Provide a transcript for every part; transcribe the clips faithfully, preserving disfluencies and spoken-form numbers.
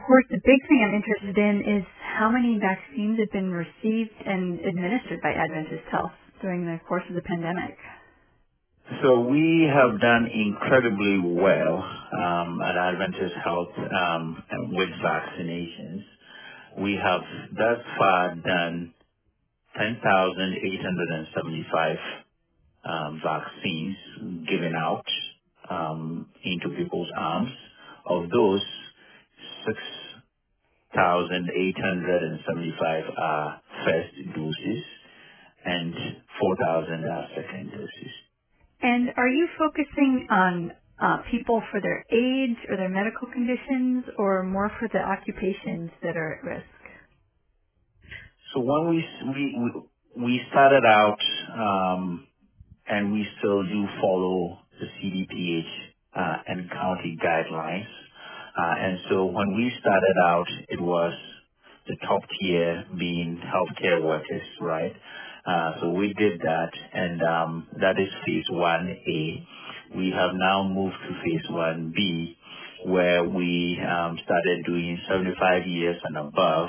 course, the big thing I'm interested in is how many vaccines have been received and administered by Adventist Health during the course of the pandemic. So we have done incredibly well um, at Adventist Health um, with vaccinations. We have thus far done ten thousand eight hundred seventy-five um, vaccines given out um, into people's arms. Of those, six thousand eight hundred seventy-five are first doses and four thousand are second doses. And are you focusing on uh, people for their age or their medical conditions, or more for the occupations that are at risk? So when we we we we started out, um, and we still do follow the C D P H uh, and county guidelines. Uh, and so when we started out, it was the top tier being healthcare workers, right? Uh, so we did that, and um, that is phase one A. We have now moved to phase one B, where we um, started doing seventy-five years and above.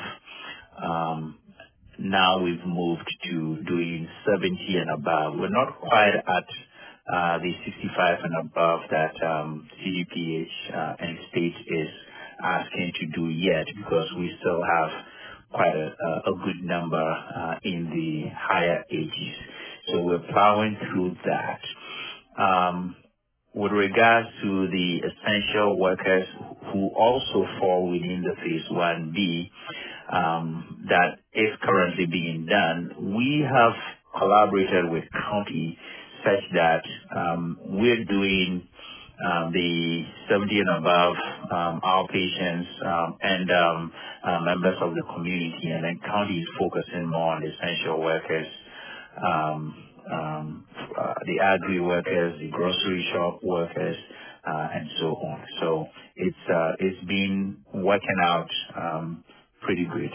Um, now we've moved to doing seventy and above. We're not quite at uh, the sixty-five and above that um, C D P H uh, and state is asking to do yet, because we still have quite a, a a good number uh, in the higher ages. So we're plowing through that. Um, with regards to the essential workers who also fall within the phase one B, um, that is currently being done, we have collaborated with county such that um, we're doing um, the seventy and above um, outpatients um, and um, uh, members of the community, and then county is focusing more on the essential workers, um, um, uh, the agri workers, the grocery shop workers, uh, and so on. So it's uh, it's been working out um, pretty good.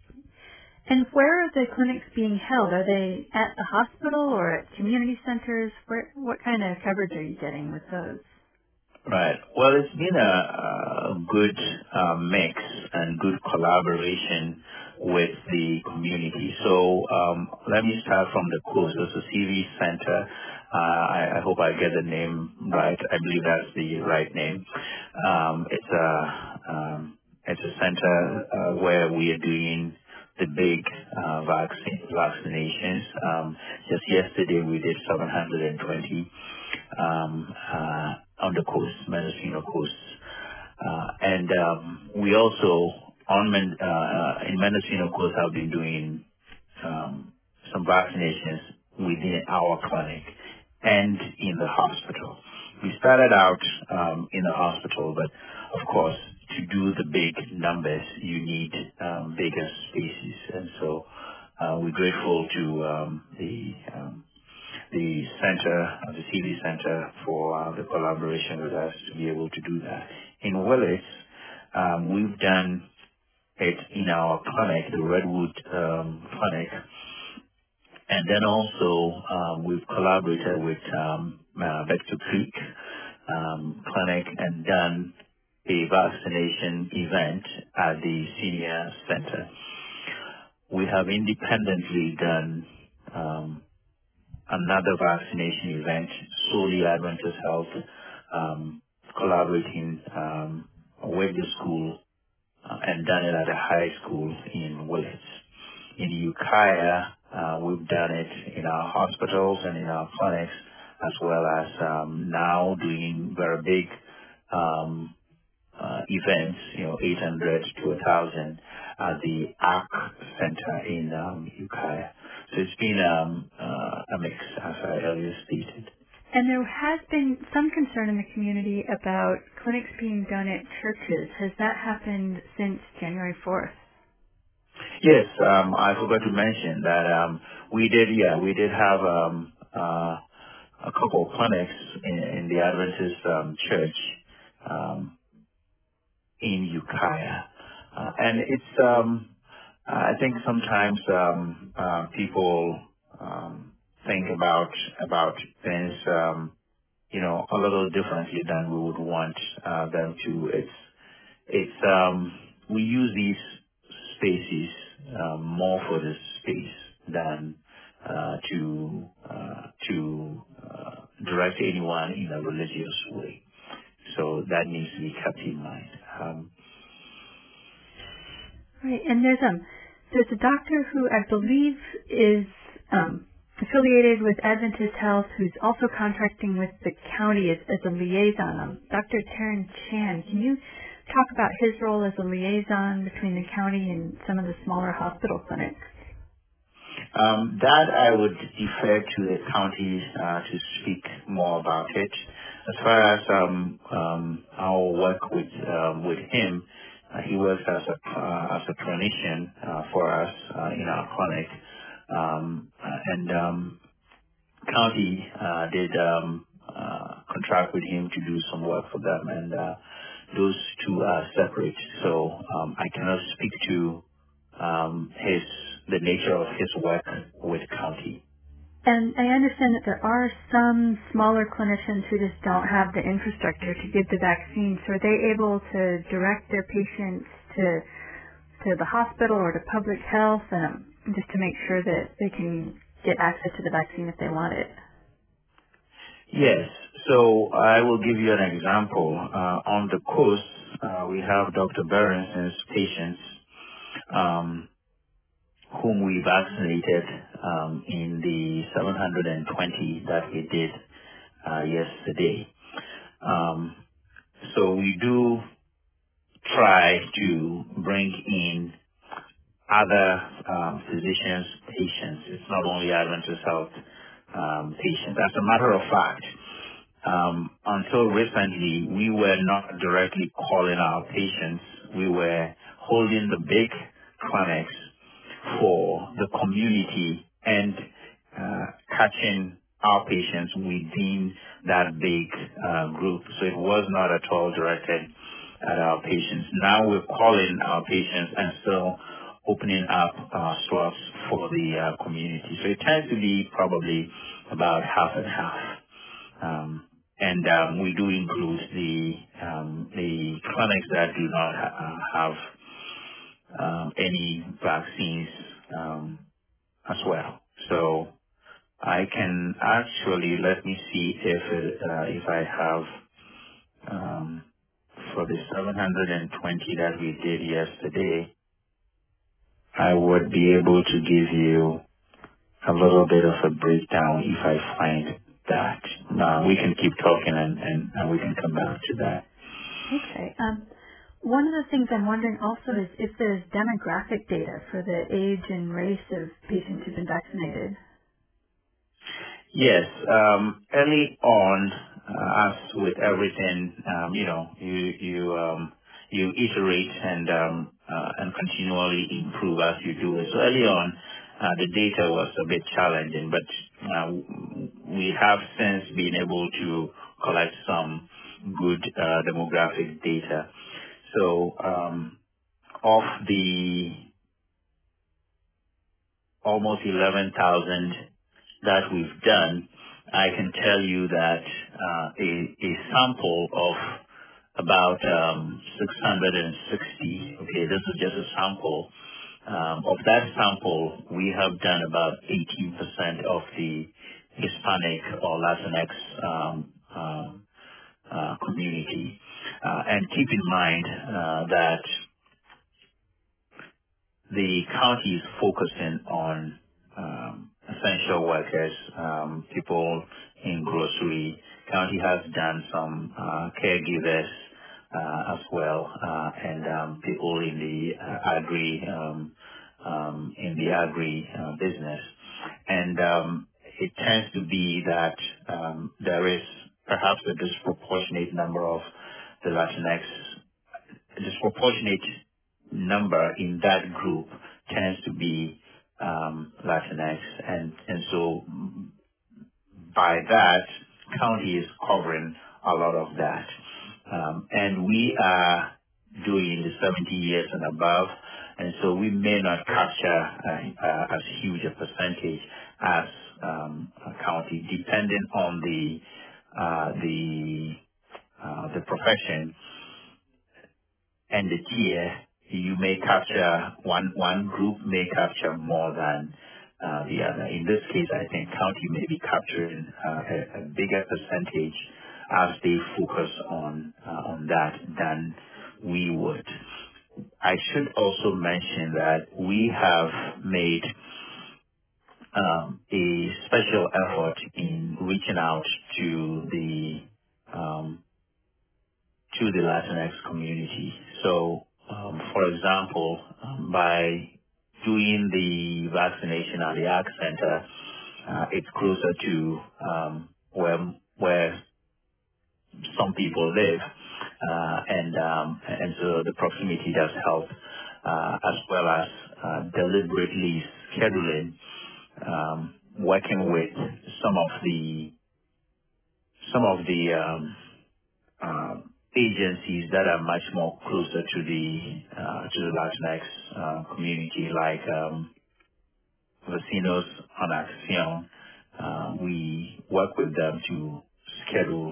And where are the clinics being held? Are they at the hospital or at community centers? Where, what kind of coverage are you getting with those? Right. Well, it's been a, a good uh, mix and good collaboration with the community. So um, let me start from the coast. There's a C V Center. Uh, I, I hope I get the name right. I believe that's the right name. Um, it's a um, it's a center uh, where we are doing the big uh, vaccine vaccinations. Um, just yesterday we did seven hundred twenty um, uh, on the coast, Mendocino coast. Uh, and um, we also, on Men- uh, uh, in Mendocino coast, have been doing um, some vaccinations within our clinic and in the hospital. We started out um, in the hospital, but of course, to do the big numbers, you need um, bigger spaces. And so uh, we're grateful to um, the um, the center, uh, the C V Center, for uh, the collaboration with us to be able to do that. In Willis, um, we've done it in our clinic, the Redwood um, Clinic, and then also um, we've collaborated with um, uh, Vector Creek um, Clinic and done a vaccination event at the senior center. We have independently done um, another vaccination event, solely Adventist Health, um, collaborating um, with the school uh, and done it at a high school in Willits. In Ukiah, uh, we've done it in our hospitals and in our clinics, as well as um, now doing very big um, uh, events, you know, eight hundred to one thousand at the A R C Center in um, Ukiah. So it's been um, uh, a mix, as I earlier stated. And there has been some concern in the community about clinics being done at churches. Has that happened since January fourth? Yes, um, I forgot to mention that um, we did, yeah, we did have um, uh, a couple of clinics in, in the Adventist um, church um, in Ukiah. Uh, and it's, um, I think sometimes um, uh, people um, think about about things, um, you know, a little differently than we would want uh, them to. It's it's um, we we use these spaces um, more for the space than uh, to uh, to uh, direct anyone in a religious way. So that needs to be kept in mind. Um, Right, and there's um there's a doctor who I believe is um, affiliated with Adventist Health, who's also contracting with the county as, as a liaison. Um, Doctor Taryn Chan, can you talk about his role as a liaison between the county and some of the smaller hospital clinics? Um, that I would defer to the county uh, to speak more about it. As far as um, um, our work with um, with him, uh, he works as a uh, as a clinician uh, for us uh, in our clinic, um, uh, and um, county uh, did um, uh, contract with him to do some work for them, and uh, those two are separate. So um, I cannot speak to um, his the nature of his work with county. And I understand that there are some smaller clinicians who just don't have the infrastructure to give the vaccine. So are they able to direct their patients to to the hospital or to public health, um, just to make sure that they can get access to the vaccine if they want it? Yes. So I will give you an example. Uh, on the coast, uh, we have Doctor Berenson's patients um, whom we vaccinated um, in the seven hundred twenty that we did uh, yesterday. Um, so we do try to bring in other um, physicians, patients. It's not only Adventist Health um, patients. As a matter of fact, um, until recently, we were not directly calling our patients. We were holding the big clinics for the community and uh, catching our patients within that big uh, group. So it was not at all directed at our patients. Now we're calling our patients and still opening up uh, slots for the uh, community. So it tends to be probably about half and half. Um, and um, we do include the um, the clinics that do not ha- have um, any vaccines um, as well. So I can actually let me see if it, uh, if I have um, for the seven hundred twenty that we did yesterday, I would be able to give you a little bit of a breakdown if I find that. Now we can keep talking and, and, and we can come back to that. Okay. Um, one of the things I'm wondering also is if there's demographic data for the age and race of patients who've been vaccinated. Yes. Um, early on, uh, as with everything, um, you know, you you um, you iterate and um, uh, and continually improve as you do it. So early on, uh, the data was a bit challenging, but uh, we have since been able to collect some good uh, demographic data. So um, of the almost eleven thousand that we've done, I can tell you that uh, a, a sample of about um, six hundred sixty, okay, this is just a sample. Um, of that sample, we have done about eighteen percent of the Hispanic or Latinx um, um, uh, community. Uh, and keep in mind uh, that the county is focusing on um, essential workers, um, people in grocery. County has done some uh, caregivers uh, as well, uh, and um, people in the uh, agri um, um, in the agri uh, business. And um, it tends to be that um, there is perhaps a disproportionate number of the Latinx a disproportionate number in that group tends to be um, Latinx, and and so by that, county is covering a lot of that, um, and we are doing the seventy years and above, and so we may not capture uh, uh, as huge a percentage as um, a county, depending on the uh, the uh, the profession and the tier, you may capture one one group may capture more than uh, the other. In this case, I think county may be capturing uh, a, a bigger percentage as they focus on uh, on that than we would. I should also mention that we have made um, a special effort in reaching out to the um, to the Latinx community. So, um, for example, um, by doing the vaccination at the A C C Center, uh, it's closer to um, where where some people live, uh, and um, and so the proximity does help, uh, as well as uh, deliberately scheduling, um, working with some of the some of the um, uh, agencies that are much more closer to the uh, to the Latinx uh, community, like um, Vecinos en Acción. Uh, we work with them to schedule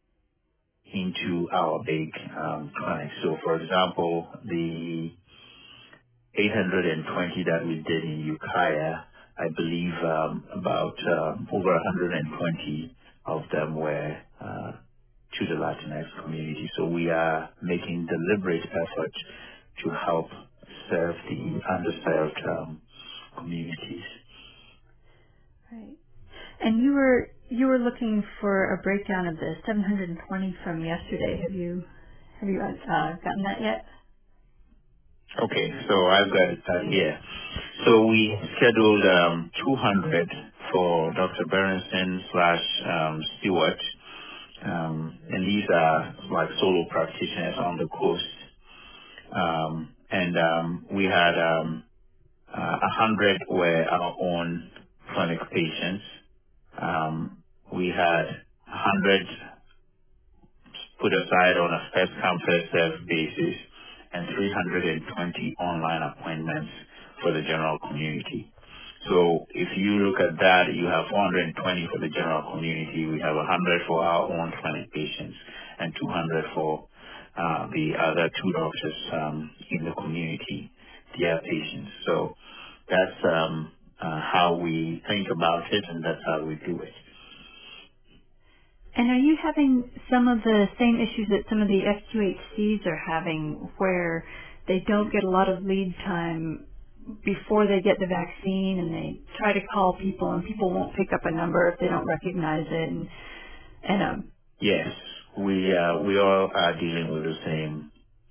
into our big um, clinics. So, for example, the eight hundred twenty that we did in Ukiah, I believe um, about um, over one hundred twenty of them were uh, to the Latinx community. So we are making deliberate effort to help serve the underserved um, communities. Right. And you were you were looking for a breakdown of the seven hundred twenty from yesterday. Have you have you uh, gotten that yet? Okay, so I've got it uh, here. So we scheduled um, two hundred for Doctor Berenson slash um, Stewart, um, and these are like solo practitioners on the coast. Um, and um, we had um, uh, one hundred were our own chronic patients. Um, we had one hundred put aside on a first come first served basis and three hundred twenty online appointments for the general community. So if you look at that, you have four hundred twenty for the general community. We have one hundred for our own clinic patients and two hundred for uh, the other two doctors um, in the community, their patients. So that's um, uh, how we think about it, and that's how we do it. And are you having some of the same issues that some of the F Q H Cs are having, where they don't get a lot of lead time before they get the vaccine, and they try to call people, and people won't pick up a number if they don't recognize it? And, and um, Yes, we uh, we all are dealing with the same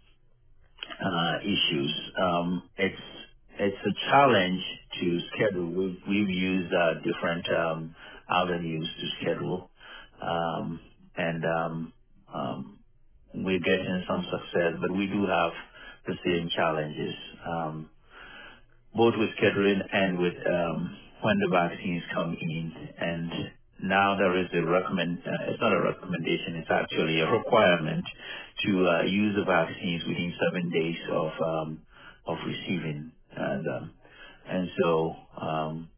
uh, issues. Um, it's it's a challenge to schedule. We've we've used uh, different um, avenues to schedule, um, and um, um, we're getting some success, but we do have the same challenges. Um, both with scheduling and with um, when the vaccines come in. And now there is a recommend. Uh, it's not a recommendation. It's actually a requirement to uh, use the vaccines within seven days of um, of receiving them. And so um,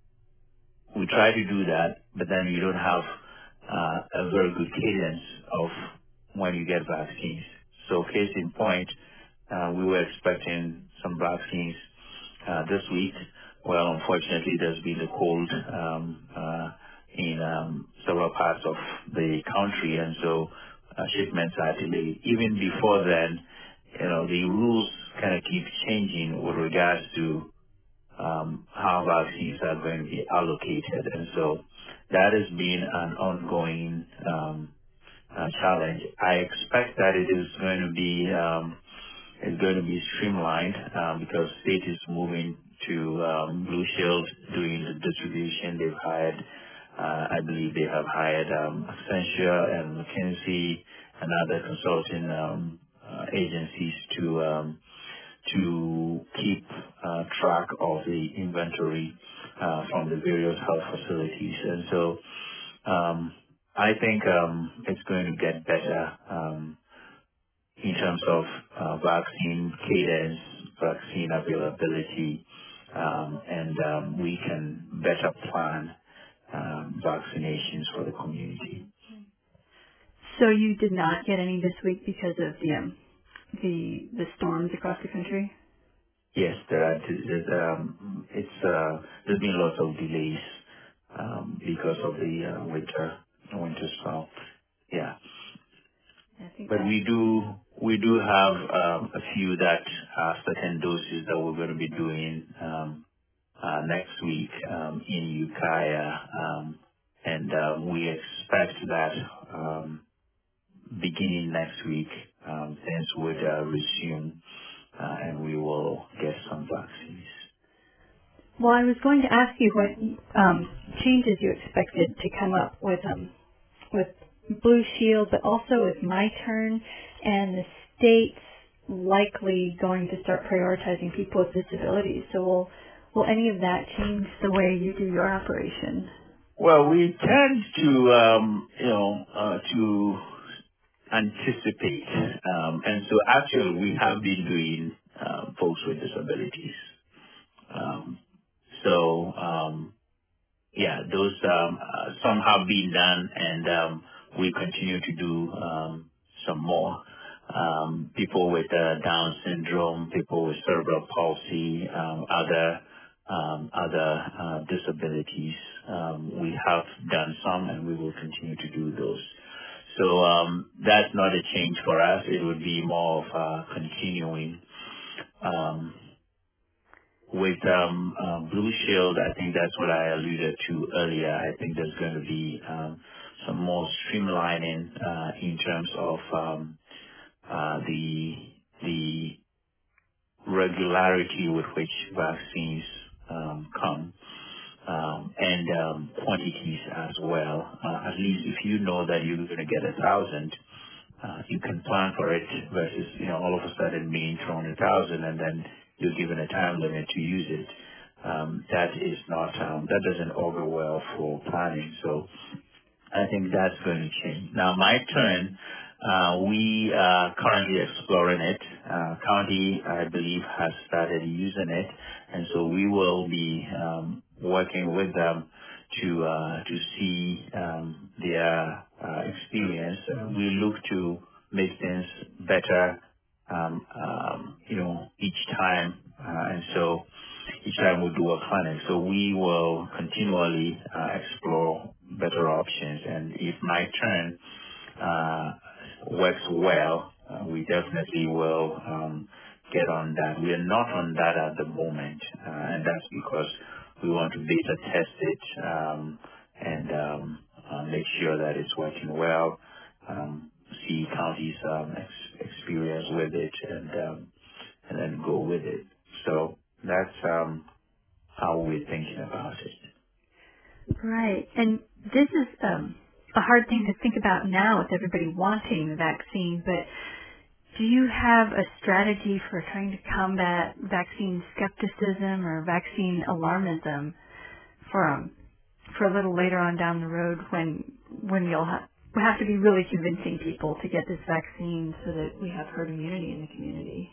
we try to do that, but then you don't have uh, a very good cadence of when you get vaccines. So case in point, uh, we were expecting some vaccines uh, this week. Well, unfortunately, there's been a cold um, uh, in um, several parts of the country, and so uh, shipments are delayed. Even before then, you know, the rules kind of keep changing with regards to um, how vaccines are going to be allocated, and so that has been an ongoing um, uh, challenge. I expect that it is going to be um, is going to be streamlined um, because state is moving to um, Blue Shield doing the distribution. They've hired, uh, I believe they have hired um, Accenture and McKinsey and other consulting um, uh, agencies to um, to keep uh, track of the inventory uh, from the various health facilities. And so um, I think um, it's going to get better. Um, in terms of uh, vaccine cadence, vaccine availability, um, and um, we can better plan um, vaccinations for the community. so you did not get any this week because of the um, the the storms across the country? Yes, there are. There's, um, it's uh, there's been lots of delays um, because of the uh, winter winter storm. Yeah, I think but that. we do we do have um, a few that are certain doses that we're going to be doing um, uh, next week um, in Ukiah, um, and uh, we expect that um, beginning next week um, things would uh, resume, uh, and we will get some vaccines. Well, I was going to ask you what um, changes you expected to come up with um, with Blue Shield, but also with My Turn, and the states likely going to start prioritizing people with disabilities. So will will any of that change the way you do your operation? Well, we tend to, um, you know, uh, to anticipate, um, and so actually we have been doing uh, folks with disabilities. Um, so um, yeah, those um, uh, some have been done, and um, we continue to do um, some more. Um, people with uh, Down syndrome, people with cerebral palsy, um, other um, other uh, disabilities. Um, we have done some, and we will continue to do those. So um, that's not a change for us. It would be more of uh, continuing. Um, with um, uh, Blue Shield, I think that's what I alluded to earlier. I think there's going to be um, some more streamlining uh, in terms of um, uh, the the regularity with which vaccines um, come, um, and um, quantities as well. Uh, at least if you know that you're going to get a thousand, uh, you can plan for it versus, you know, all of a sudden being thrown a thousand and then you're given a time limit to use it. Um, that is not, um, that doesn't augur well for planning. So I think that's going to change. Now, My Turn, uh, we are currently exploring it. Uh, county, I believe, has started using it, and so we will be um, working with them to uh, to see um, their uh, experience. Uh, we look to make things better, um, um, you know, each time, uh, and so each time we do a clinic. So we will continually uh, explore better options. And if My Turn uh, works well, uh, we definitely will um, get on that. We are not on that at the moment, uh, and that's because we want to beta test it um, and um, uh, make sure that it's working well. Um, see counties' um, ex- experience with it, and um, and then go with it. So that's um, how we're thinking about it. Right. And this is um, a hard thing to think about now with everybody wanting the vaccine, but do you have a strategy for trying to combat vaccine skepticism or vaccine alarmism for um, for a little later on down the road when when you'll ha- we have to be really convincing people to get this vaccine so that we have herd immunity in the community?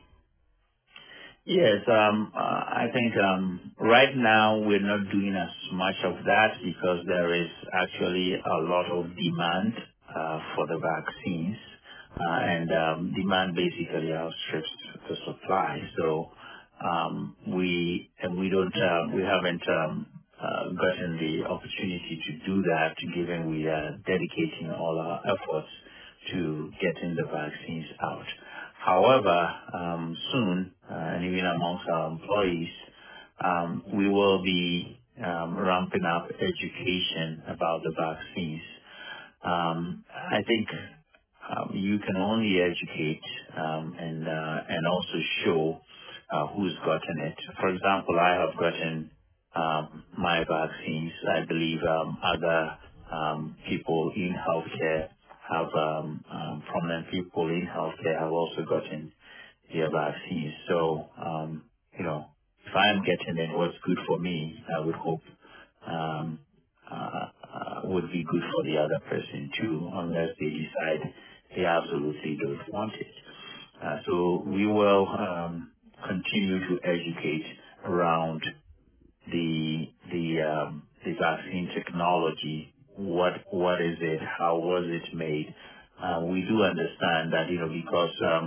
Yes, um, uh, I think um, right now we're not doing as much of that because there is actually a lot of demand uh, for the vaccines, uh, and um, demand basically outstrips the supply. So um, we and we don't uh, we haven't um, uh, gotten the opportunity to do that, given we are dedicating all our efforts to getting the vaccines out. However, um, soon, uh, and even amongst our employees, um, we will be um, ramping up education about the vaccines. Um, I think um, you can only educate um, and uh, and also show uh, who's gotten it. For example, I have gotten um, my vaccines. I believe um, other um, people in healthcare have um, um, prominent people in healthcare have also gotten their vaccines. So um, you know, if I am getting it, what's good for me, I would hope um, uh, uh, would be good for the other person too, unless they decide they absolutely don't want it. Uh, so we will um, continue to educate around the the um, the vaccine technology. What what is it? How was it made? Uh, we do understand that, you know, because um,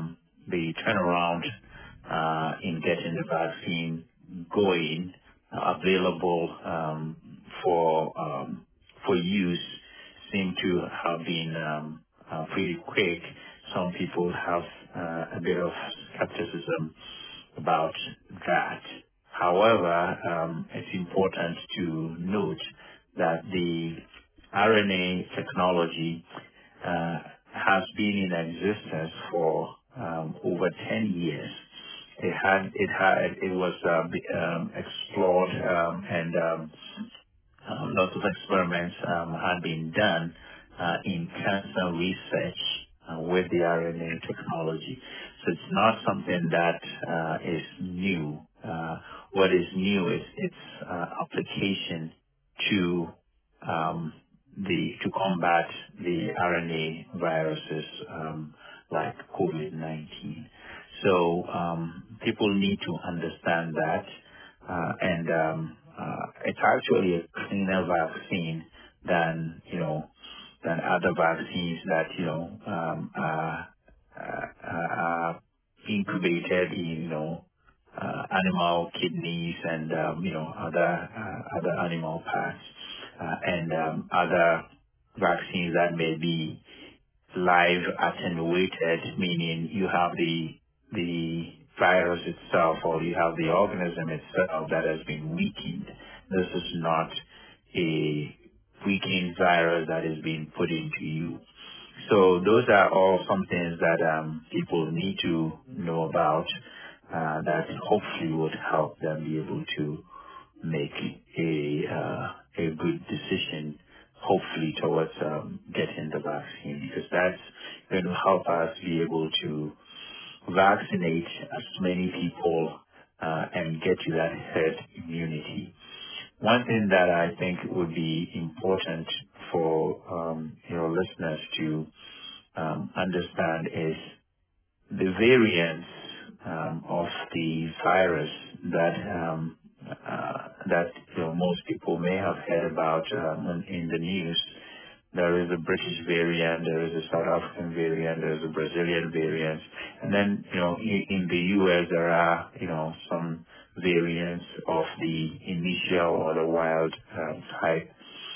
the turnaround uh, in getting the vaccine going, uh, available um, for um, for use, seem to have been um, uh, pretty quick. Some people have uh, a bit of skepticism about that. However, um, it's important to note that the R N A technology uh, has been in existence for um, over ten years. It had, it had, it was uh, be- um, explored um, and um, uh, lots of experiments um, had been done uh, in cancer research uh, with the R N A technology. So it's not something that uh, is new. Uh, what is new is its uh, application to um, the to combat the R N A viruses um, like COVID nineteen. So um, people need to understand that, uh, and um, uh, it's actually a cleaner vaccine than you know than other vaccines that you know um, are, uh, are incubated in you know uh, animal kidneys and um, you know other uh, other animal parts uh, and um, other vaccines that may be live attenuated, meaning you have the the virus itself or you have the organism itself that has been weakened. This is not a weakened virus that is being put into you. So those are all some things that um, people need to know about uh, that hopefully would help them be able to make a uh, a good decision, hopefully towards um, getting the vaccine, because that's going to help us be able to vaccinate as many people uh, and get to that herd immunity. One thing that I think would be important for um, your listeners to um, understand is the variants um, of the virus that um, uh, that you know, most people may have heard about um, in, in the news. There is a British variant, there is a South African variant, there is a Brazilian variant, and then you know in, in the U S there are you know some variants of the initial or the wild um, type.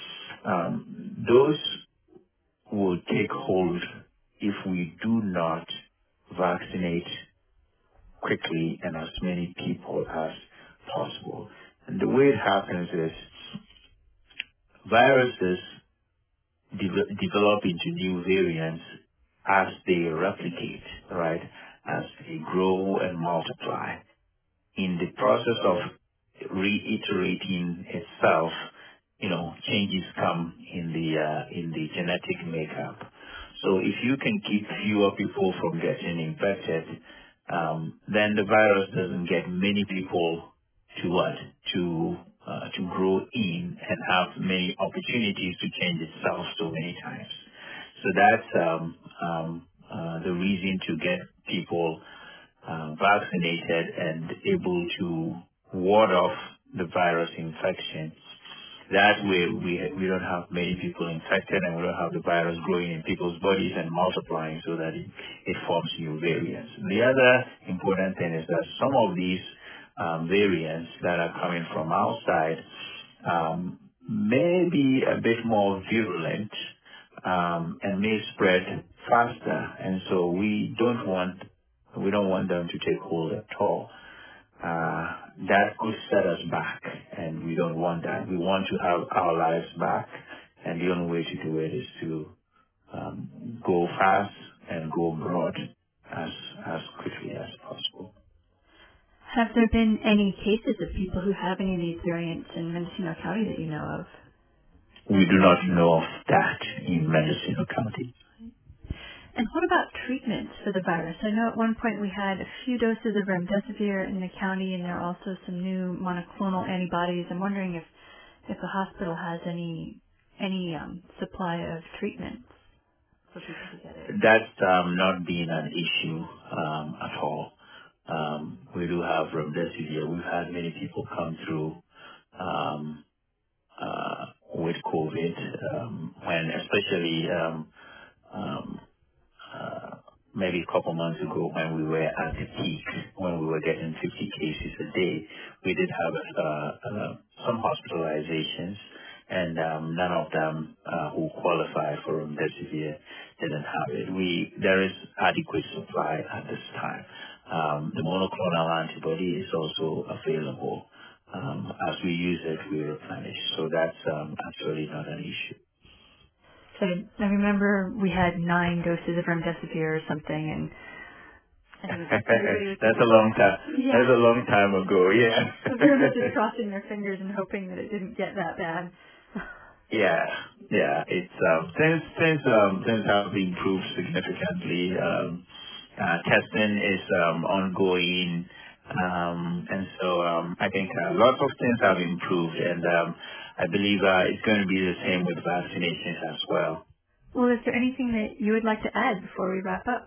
Um, those will take hold if we do not vaccinate quickly and as many people as possible. And the way it happens is viruses de- develop into new variants as they replicate, right? As they grow and multiply. In the process of reiterating itself, you know, changes come in the uh, in the genetic makeup. So if you can keep fewer people from getting infected, um, then the virus doesn't get many people to what to uh, to grow in and have many opportunities to change itself so many times. So that's um, um, uh, the reason to get people uh, vaccinated and able to ward off the virus infection. That way we we don't have many people infected and we don't have the virus growing in people's bodies and multiplying so that it, it forms new variants. The other important thing is that some of these um, variants that are coming from outside um, may be a bit more virulent um, and may spread faster. And so we don't want we don't want them to take hold at all. Uh, that could set us back, and we don't want that. We want to have our lives back, and the only way to do it is to um, go fast and go broad as as quickly as possible. Have there been any cases of people who have any of these variants in Mendocino County that you know of? We do not know of that in Mendocino County. And what about treatments for the virus? I know at one point we had a few doses of remdesivir in the county, and there are also some new monoclonal antibodies. I'm wondering if, if the hospital has any any um, supply of treatments for people who get it. That's um, not been an issue um, at all. Um, we do have remdesivir. We've had many people come through um, uh, with COVID, um, when especially um, um, uh, maybe a couple months ago when we were at the peak, when we were getting fifty cases a day, we did have uh, uh, some hospitalizations, and um, none of them uh, who qualified for remdesivir didn't have it. We There is adequate supply at this time. Um, the monoclonal antibody is also available. Um, as we use it, we replenish. So that's um, actually not an issue. So I remember we had nine doses of remdesivir or something, and I think everybody was That's just, a long time. yeah. That's a long time ago. Yeah. So everyone was just crossing their fingers and hoping that it didn't get that bad. yeah. Yeah. It's um, things things um, things have improved significantly. Um, uh, testing is um, ongoing, um, and so um, I think uh, lots of things have improved, and um, I believe uh, it's going to be the same with vaccinations as well. Well, is there anything that you would like to add before we wrap up?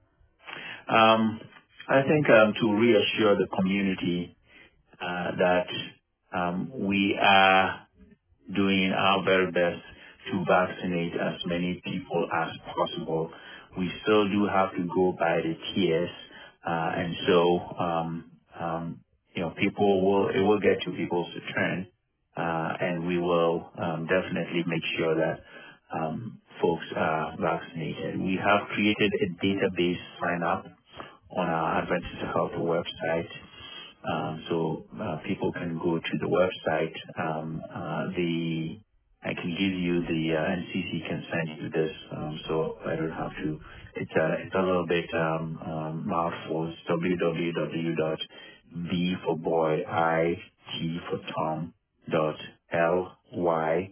Um, I think um, to reassure the community uh, that um, we are doing our very best to vaccinate as many people as possible. We still do have to go by the tiers, uh, and so um, um, you know, people will it will get to people's turn, uh, and we will um, definitely make sure that um, folks are vaccinated. We have created a database sign up on our Adventist Health website. Um, so uh, people can go to the website. Um, uh, the I can give you the uh, N C C can send you this, um, so I don't have to. It's a it's a little bit um, um, mouthful. It's w w w dot B for boy, I T for Tom dot L Y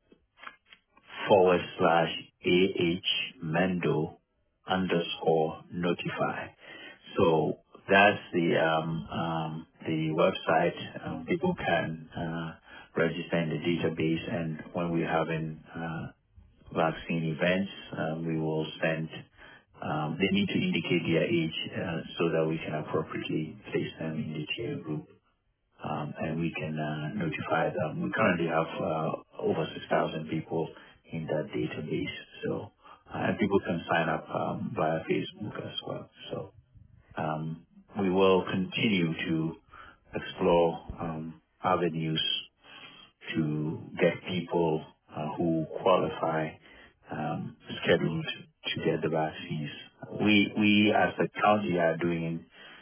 forward slash AH Mendo underscore notify. So that's the um, um, the website. Um, people can uh, register in the database, and when we're having uh, vaccine events, um, we will send. Um, they need to indicate their age uh, so that we can appropriately place them in the tier group, um, and we can uh, notify them. We currently have uh, over six thousand people in that database, so uh, and people can sign up um, via Facebook as well. So um, we will continue to explore um, avenues to get people uh, who qualify um, scheduled to get the vaccines. We we as a county are doing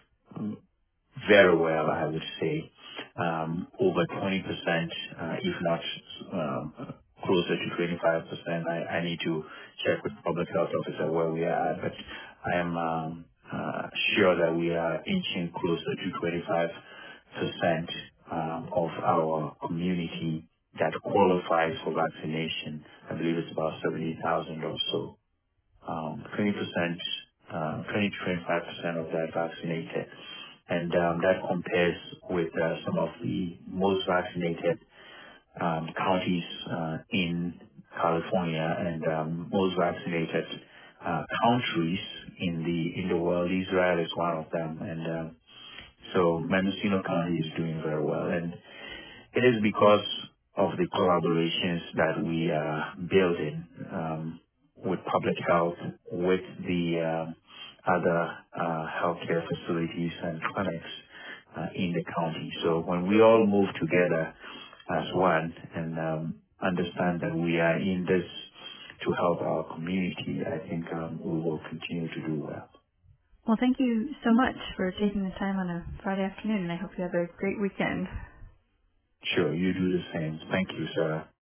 very well, I would say. Um, over twenty percent, uh, if not um, closer to twenty-five percent. I, I need to check with public health officer where we are, but I am um, uh, sure that we are inching closer to twenty-five percent um, of our community that qualifies for vaccination. I believe it's about seventy thousand or so, um, twenty percent, uh, twenty to twenty-five percent of that vaccinated. And um, that compares with uh, some of the most vaccinated um, counties uh, in California and um, most vaccinated uh, countries in the in the world. Israel is one of them, and um, so Mendocino County is doing very well. And it is because of the collaborations that we are building um, with public health, with the um, other uh, healthcare facilities and clinics uh, in the county. So when we all move together as one and um, understand that we are in this to help our community, I think um, we will continue to do well. Well, thank you so much for taking the time on a Friday afternoon, and I hope you have a great weekend. Sure, you do the same. Thank you, Sarah.